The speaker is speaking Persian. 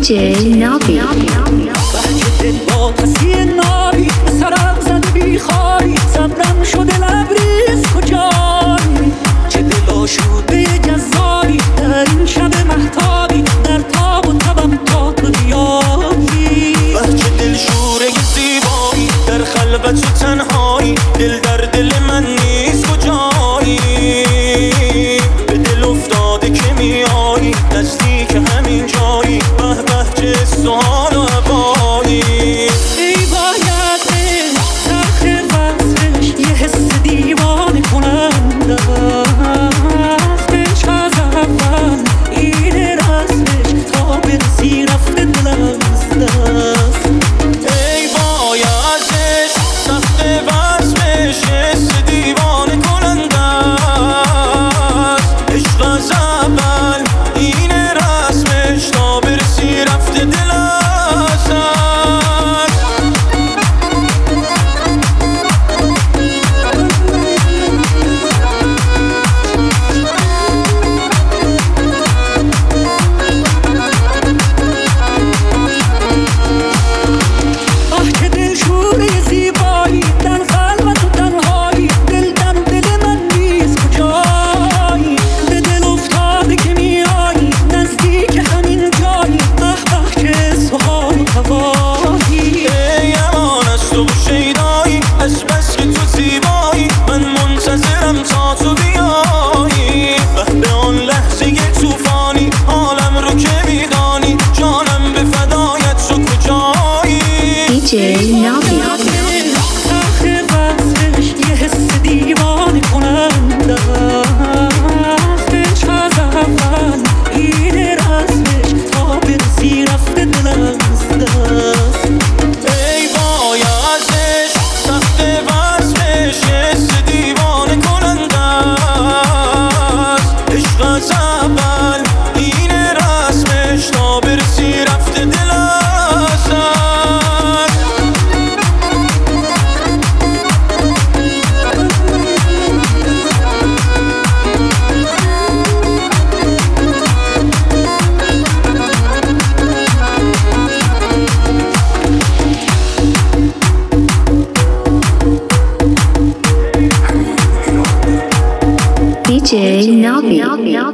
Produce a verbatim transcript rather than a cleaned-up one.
دیجی نابی بچه دل با کسی نابی سرم زد بیخوابی صبرم شده لبریز کجایی چه دل آشوده جذابی در این شب مهتابی در تاب و تبم تا تو بیایی بچه دل شوره زیبایی در خلوت و تنهایی دل در دل من نیست کجایی به دل افتاده که میایی نزدیک همین جایی به به چه سوال و هوایی ای باید تخت وصلش یه حس دیوانه کننده است عشق از اول این رسمش تا برسی رفته دلم از دست ای بایدش سخت وصفش حس دیوانه کننده است عشق از اول این رسمش تا برسی رفته دل از دست آه که دل شوره زیبایی در خلوت و تنهایی دل در دل من نیست کجایی به دل افتاده که میایی نزدیک همین جایی به به چه سوال و هوایی ای امان از تو شیدایی از بس که تو زیبایی من منتظرم تا تو بیایی به آن لحظه توفانی حالم رو که میدانی جانم به فدایت تو کجایی دیجی نابی تخت وصلش یه حس دیوانه کننده است عشق از اول این رسمش تا برسی رفته دلم از دست ای بایدش سخت وصفش حس دیوانه کننده است عشق از اول این رسمش تا برسی رفته دل از دست دیجی نابی